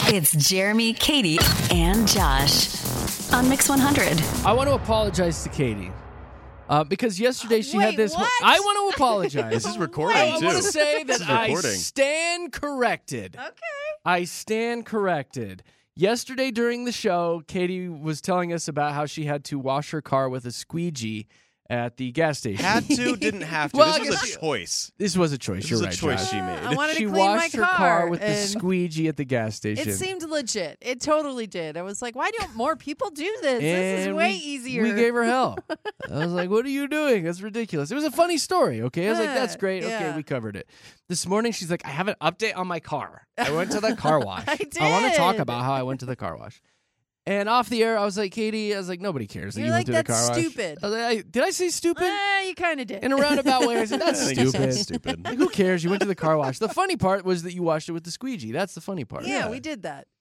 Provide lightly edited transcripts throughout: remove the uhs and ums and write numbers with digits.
It's Jeremy, Katie, and Josh on Mix 100. I want to apologize to Katie. Because yesterday she had this. what? I want to apologize. This is recording, I too. want to say This that is I recording. stand corrected. Okay. I stand corrected. Yesterday during the show, Katie was telling us about how she had to wash her car with a squeegee at the gas station. Had to, didn't have to. Well, I this was guess a choice. This was a choice. This You're was right, a choice Josh. she made. I wanted She to clean washed my her car with the and squeegee at the gas station. It seemed legit. It totally did. I was like, why don't more people do this? This is And way easier. We gave her hell. I was like, what are you doing? That's ridiculous. It was a funny story, okay? I was like, that's great. Okay, Yeah. we covered it. This morning, she's like, I have an update on my car. I went to the car wash. I want to talk did. about how I went to the car wash. And off the air, I was like, Katie, nobody cares that You're you like, went to the "That's car wash. stupid." I was like, did I say stupid? You kind of did. In a roundabout way, I said, that's I think you said stupid. stupid. Like, who cares? You went to the car wash. The funny part was that you washed it with the squeegee. That's the funny part. Yeah, we did that.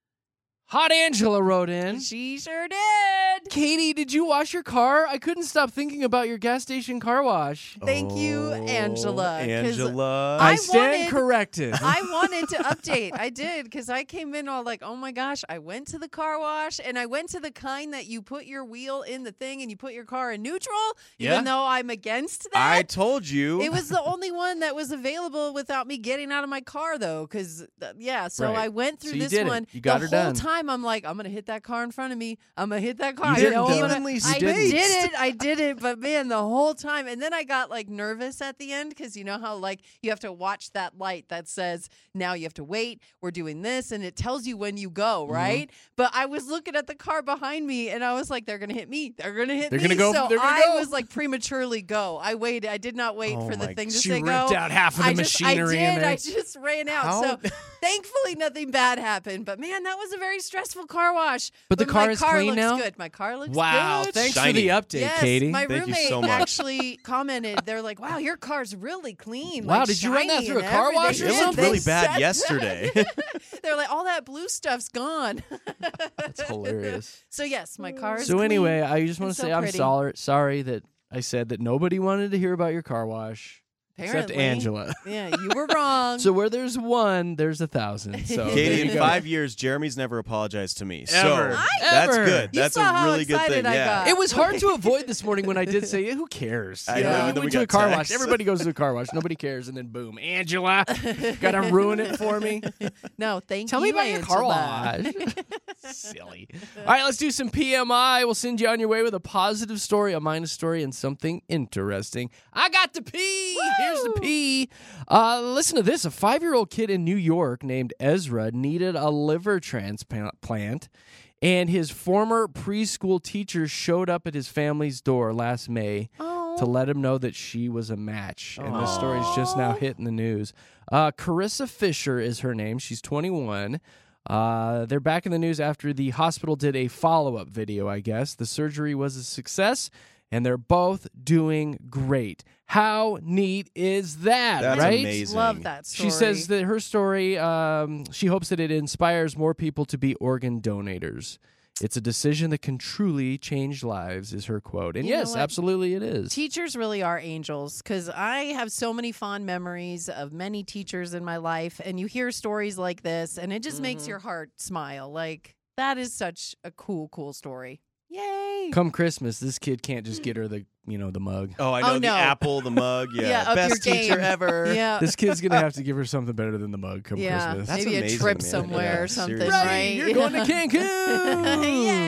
Hot Angela wrote in. She sure did. Katie, did you wash your car? I couldn't stop thinking about your gas station car wash. Thank you, Angela. 'cause Angela. I I stand wanted- corrected. I wanted to update. I did, because I came in all like, oh my gosh, I went to the car wash, and I went to the kind that you put your wheel in the thing and you put your car in neutral, Yeah. even though I'm against that. I told you. It was the only one that was available without me getting out of my car, though, because, so Right. I went through So you this did it. one. You got her the whole done. time, I'm like, I'm going to hit that car in front of me. I'm going to hit that car. You didn't, I know I'm though. gonna- Evenly I spaced. did it, but man, the whole time. And then I got like nervous at the end, because you know how like you have to watch that light that says, now you have to wait, we're doing this, and it tells you when you go, right? But I was looking at the car behind me, and I was like, they're going to hit me. They're going to hit They're me. gonna go- So they're gonna I go. was like prematurely go. I waited. I did not wait Oh for the my- thing to She say ripped go. out half of the machinery in there. I just ran out. How- So thankfully nothing bad happened. But man, that was a very stressful car wash. But the car my is car clean looks now? good. My car looks Wow, good. thanks Shiny. for the update, Yes, Katie. my Thank you roommate so much. actually commented. They're like, "Wow, your car's really clean." Wow, like, did you run that shiny through a and car wash everything." or It Yeah, looked something? really they bad said yesterday. that. They're like, all that blue stuff's gone. That's hilarious. So yes, my car is So clean. anyway, I just want and to so say I'm pretty. sorry that I said that nobody wanted to hear about your car wash except Apparently. Angela. Yeah, you were wrong. So where there's one, there's 1,000. So there Katie, you in go. 5 years, Jeremy's never apologized to me. Ever. So I- that's Ever. good. You That's saw a how really good excited thing. I Yeah. got. It was hard to avoid this morning when I did say, who cares? I You know, know, and you then went we to a got car wash. text. Everybody goes to a car wash. Nobody cares. And then boom, Angela, gotta ruin it for me. No, thank Tell you. me about your car Angela. wash. Silly. All right, let's do some PMI. We'll send you on your way with a positive story, a minus story, and something interesting. I got the P. Here's the P. Listen to this. A 5-year-old kid in New York named Ezra needed a liver transplant, and his former preschool teacher showed up at his family's door last May Oh. to let him know that she was a match. And this story's just now hitting the news. Carissa Fisher is her name. She's 21. They're back in the news after the hospital did a follow-up video, I guess. The surgery was a success, and they're both doing great. How neat is that, That's right? amazing. Love that story. She says that her story, she hopes that it inspires more people to be organ donators. It's a decision that can truly change lives, is her quote. And You know yes, what? absolutely it is. Teachers really are angels, because I have so many fond memories of many teachers in my life, and you hear stories like this, and it just makes your heart smile. Like, that is such a cool, cool story. Yay! Come Christmas, this kid can't just get her the mug. Oh, I know. Oh, the no. apple, the mug. Yeah. Yeah, up Best your teacher game. ever. Yeah. This kid's going to have to give her something better than the mug come Yeah, Christmas. That's maybe a amazing, trip man. somewhere Yeah, or something, seriously. right? You're going to Cancun!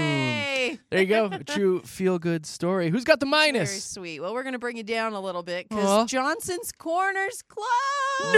Yay! There you go. A true feel-good story. Who's got the Very minus? sweet. Well, we're going to bring you down a little bit, Aw. because Johnson's Corner's closed.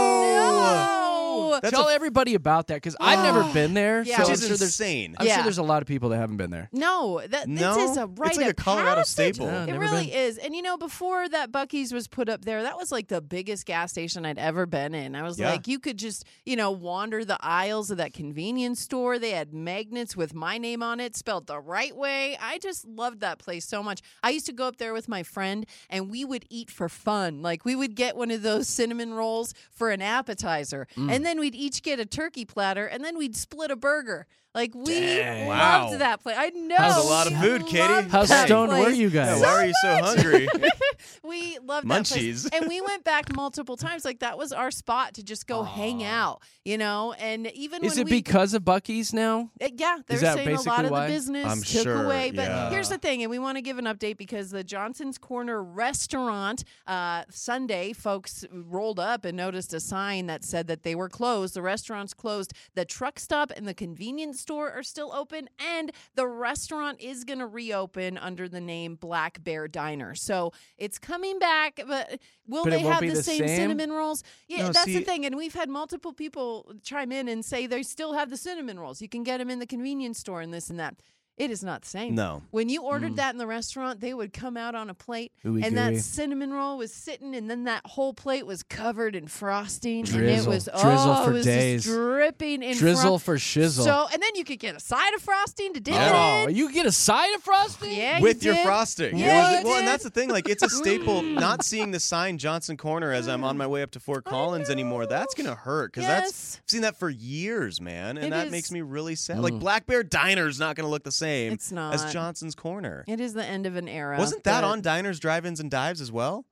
No! That's Tell everybody about that, because I've never been there. Yeah. So Which I'm is sure there's insane. I'm Yeah. sure there's a lot of people that haven't been there. No, No? this is a rite It's like of a Colorado passage. staple. Yeah, It never really been. is. And you know, before that Buc-ee's was put up there, that was like the biggest gas station I'd ever been in. I was Yeah. like, you could just, wander the aisles of that convenience store. They had magnets with my name on it, spelled the right way. I just loved that place so much. I used to go up there with my friend, and we would eat for fun. Like, we would get one of those cinnamon rolls for an appetizer, and then we'd each get a turkey platter, and then we'd split a burger. Like, we Dang. loved Wow. that place. I know. That's a lot of we food, Katie. loved How that stoned place. were you Yeah, guys? why are you so hungry? We loved that place. Munchies. And we went back multiple times. Like, that was our spot to just go hang out, And even Is when it because of Buc-ee's now? Yeah, they're that saying a lot basically of why? the business I'm took sure, away. But yeah. here's the thing, and we want to give an update because the Johnson's Corner restaurant Sunday, folks rolled up and noticed a sign that said that they were closed. The restaurant's closed. The truck stop and the convenience store are still open, and the restaurant is going to reopen under the name Black Bear Diner. So it's coming back, but will But it they won't have be the the same same? cinnamon rolls? Yeah, No, that's the see- thing. And we've had multiple people chime in and say they still have the cinnamon rolls. You can get them in the convenience store and this and that. It is not the same. No. When you ordered that in the restaurant, they would come out on a plate, Ooey and that gooey. cinnamon roll was sitting, and then that whole plate was covered in frosting, and it Drizzle. was Drizzle for it was days. just dripping in Drizzle for shizzle. So, and then you could get a side of frosting to dip Oh, it in. you get a side of frosting? Yeah, With you your did. frosting. Yeah, you well, and did. that's the thing. Like, it's a staple. Not seeing the sign Johnson Corner as I'm on my way up to Fort Collins anymore, that's going to hurt. Because Yes. I've seen that for years, man. And It that is. makes me really sad. Like, Black Bear Diner's not going to look the same It's not. as Johnson's Corner. It is the end of an era. Wasn't that but- on Diners, Drive-Ins, and Dives as well?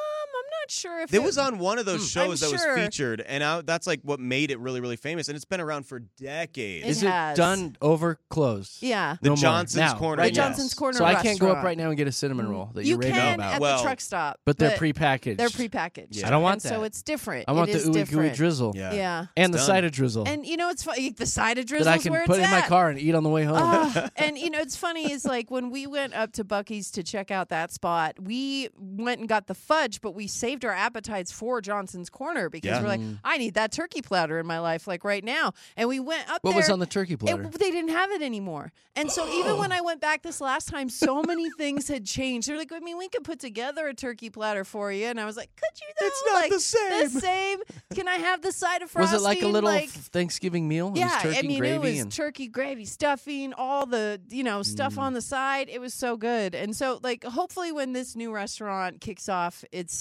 I'm not sure if It was on one of those I'm shows that was sure. featured, and that's like what made it really, really famous. And it's been around for decades. It Is has. it done over closed? Yeah. The No more. Johnson's Now, Corner. right The now. Johnson's Corner So I can't go up restaurant. right now and get a cinnamon roll that You you're raving can about. at Well, the truck stop, but they're prepackaged. They're prepackaged. Yeah. I don't want and that. So it's different. I want It the is ooey gooey different. drizzle. Yeah. Yeah. And the It's side done. of drizzle. And it's funny. The side of drizzle that I is can where put it's in my at. car and eat on the way home. And it's funny is like when we went up to Buc-ee's to check out that spot, we went and got the fudge, but we saved our appetites for Johnson's Corner because Yeah. we're like, I need that turkey platter in my life like right now. And we went up What there. was on the turkey platter? They didn't have it anymore. And so even when I went back this last time, so many things had changed. They're like, I mean, we could put together a turkey platter for you. And I was like, could you though? It's not like, the same. The same. Can I have the side of frosting? Was it like a little Like, Thanksgiving meal? It yeah, was turkey I mean, gravy it was and turkey gravy, stuffing, all the stuff on the side. It was so good, and so like hopefully when this new restaurant kicks off, it's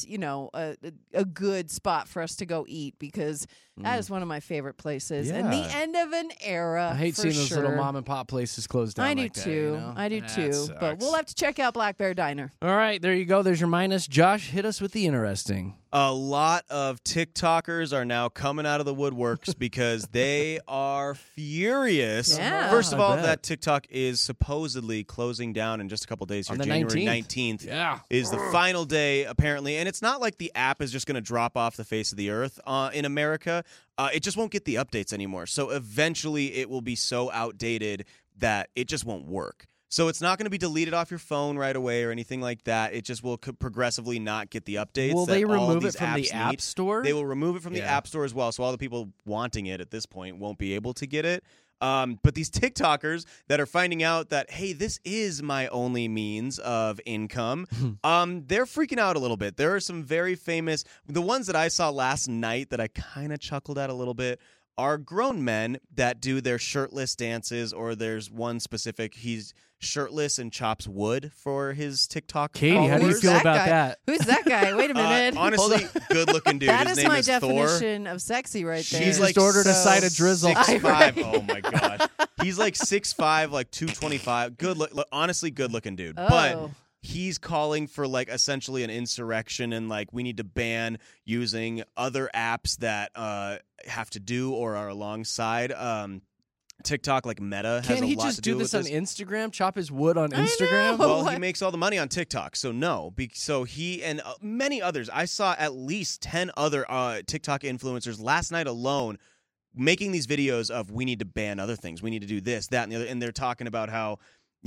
a good spot for us to go eat because that is one of my favorite places and the Yeah. end of an era. I hate for seeing those little sure. mom and pop places closed down. I do like that, too. you know? I do That too. sucks. But we'll have to check out Black Bear Diner. All right, there you go. There's your minus. Josh, hit us with the interesting. A lot of TikTokers are now coming out of the woodworks because they are furious. Yeah. First of I all, bet. that TikTok is supposedly closing down in just a couple days. On Here, the January 19th. 19th Yeah. is the final day, apparently. And it's not like the app is just going to drop off the face of the earth in America. It just won't get the updates anymore. So eventually it will be so outdated that it just won't work. So it's not going to be deleted off your phone right away or anything like that. It just will progressively not get the updates. Will that they all remove these it from the apps App need. Store? They will remove it from the Yeah. App Store as well. So all the people wanting it at this point won't be able to get it. But these TikTokers that are finding out that, hey, this is my only means of income, they're freaking out a little bit. There are some very famous, the ones that I saw last night that I kind of chuckled at a little bit are grown men that do their shirtless dances, or there's one specific, he's shirtless and chops wood for his TikTok Katie, how do you followers. feel That about guy? that? Who's that guy? Wait a minute. Honestly, good-looking dude. that His is name my is Thor. definition of sexy right there. She's Just like ordered a side of drizzle. 6'5". Oh my gosh, he's like 6'5", like 225. Honestly, good looking dude. But Oh. he's calling for like essentially an insurrection and like we need to ban using other apps that have to do or are alongside TikTok, like Meta. has Can't a he lot just to do with this on Instagram? Chop his wood on Instagram? know. Well, he What? makes all the money on TikTok, so no. So he and many others. I saw at least 10 other TikTok influencers last night alone making these videos of we need to ban other things. We need to do this, that, and the other. And they're talking about how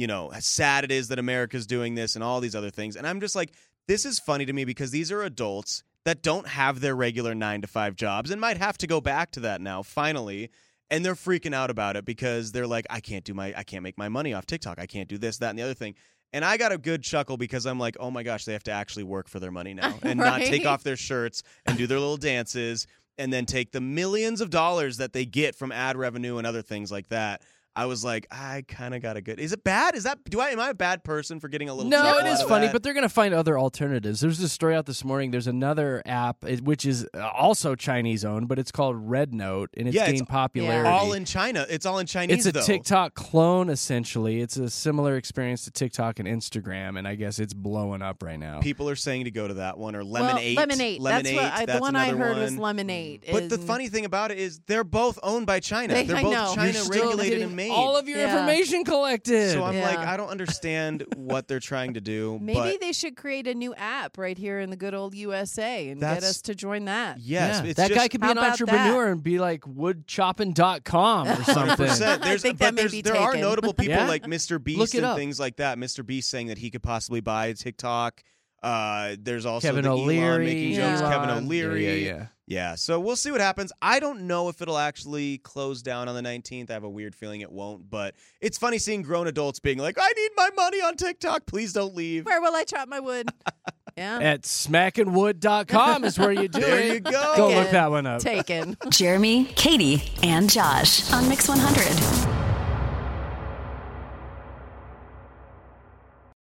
sad it is that America's doing this and all these other things. And I'm just like, this is funny to me because these are adults that don't have their regular 9-to-5 jobs and might have to go back to that now, finally. And they're freaking out about it because they're like, I can't make my money off TikTok. I can't do this, that, and the other thing. And I got a good chuckle because I'm like, oh my gosh, they have to actually work for their money now and not take Right? off their shirts and do their little dances and then take the millions of dollars that they get from ad revenue and other things like that. I was like, I kind of got a good. Is it bad? Am I a bad person for getting a little? No, chuckle it is out of funny, that? but they're going to find other alternatives. There's a story out this morning. There's another app which is also Chinese owned, but it's called Red Note, and it's gained popularity. all in China. It's all in Chinese. It's a though. TikTok clone, essentially. It's a similar experience to TikTok and Instagram, and I guess it's blowing up right now. People are saying to go to that one or Lemonade. Lemonade. That's the one I heard was Lemonade. But the funny thing about it is they're both owned by China. They're I both know. China You're still regulated getting and made. all of your Yeah. information collected. So I'm Yeah. like, I don't understand what they're trying to do. Maybe but they should create a new app right here in the good old USA and get That's- us to join that. yes, Yeah, it's that just, guy could be How an about entrepreneur and be like woodchopping.com or something. 100%. I think that may be there are taken. notable people Yeah. like Mr. Look Beast it and up. things like that. Mr. Beast saying that he could possibly buy TikTok. There's also Kevin the Elon O'Leary, making jokes. Yeah. Kevin O'Leary. Yeah. Yeah, so we'll see what happens. I don't know if it'll actually close down on the 19th. I have a weird feeling it won't, but it's funny seeing grown adults being like, I need my money on TikTok. Please don't leave. Where will I chop my wood? Yeah. At smackingwood.com is where you do There it. you go. Go look Taken. that one up. Taken. Jeremy, Katie, and Josh on Mix 100.